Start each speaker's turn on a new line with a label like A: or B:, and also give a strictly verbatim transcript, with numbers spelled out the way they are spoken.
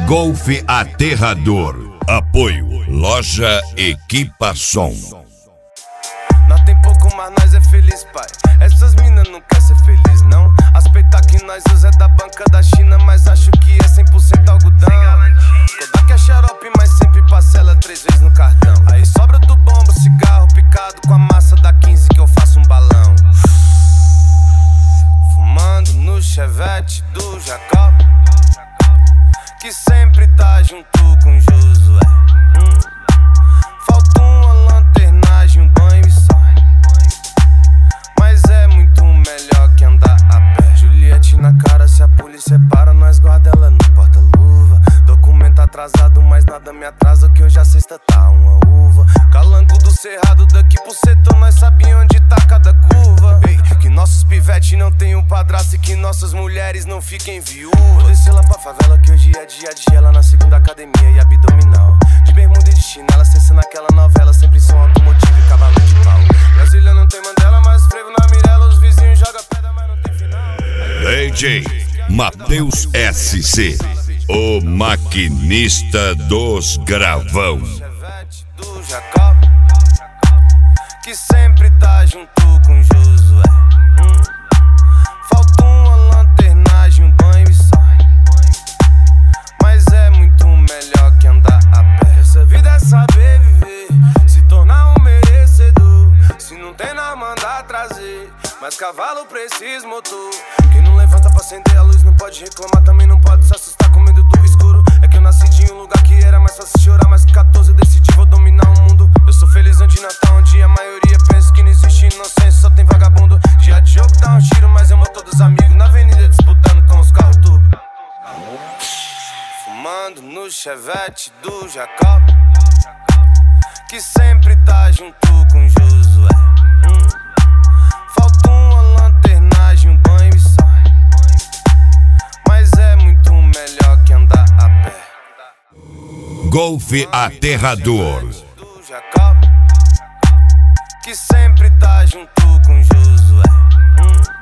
A: Golf Aterrador. Apoio Loja Equipa Som.
B: Nós tem pouco, mas nós é feliz, pai. Essas minas não quer ser feliz, não. Aspeitar que nós usa é da banca da China, mas acho que é cem por cento algodão. Kodak é xarope, mas sempre parcela três vezes no cartão. Aí sobra do bombo, cigarro picado com a massa da quinze que eu faço um balão. Fumando no chevette do Jacob, que sempre tá junto com Josué. hum. Falta uma lanternagem, um banho e só. Mas é muito melhor que andar a pé. Juliette na cara, se a polícia para, nós guarda ela no porta-luva. Documento atrasado, mas nada me atrasa, que hoje a sexta tá uma uva. Calango do cerrado, daqui pro setor, nós sabia onde tá cada curva. Ei, que nossos pivetes não tem um padrasto e que nossas mulheres não fiquem viúvas. Vou descer lá pra favela, que hoje é dia a dia, lá na segunda academia e abdominal. De bermuda e de chinela, cessa naquela novela, sempre som automotivo e cavalo de pau. Brasília não tem Mandela, mas frevo na Mirella, os vizinhos jogam pedra, mas não tem final.
A: D J Matheus S C, o maquinista dos gravão.
B: Chevette do Jacob, que sempre tá junto com Josué. hum. Falta uma lanternagem, um banho e só. Mas é muito melhor que andar a pé. Essa vida é saber viver, se tornar um merecedor. Se não tem nada, mandar trazer, mas cavalo precisa motor. Quem não levanta pra acender a luz não pode reclamar, também não pode se assustar com medo do escuro. É que eu nasci de um lugar que era mais fácil chorar, mas com catorze eu decidi vou dominar o mundo. Eu sou feliz onde Natal, onde a maioria pensa que não existe inocência, só tem vagabundo. Dia de jogo dá um tiro, mas eu mato todos os amigos na avenida disputando com os carros turbo. Fumando no chevette do Jacob, que sempre tá junto com Josué. hum. Falta uma lanternagem, um banho e só. Mas é muito melhor que andar a pé.
A: Golf Aterrador.
B: Do Jacob, que sempre tá junto com Josué. hum.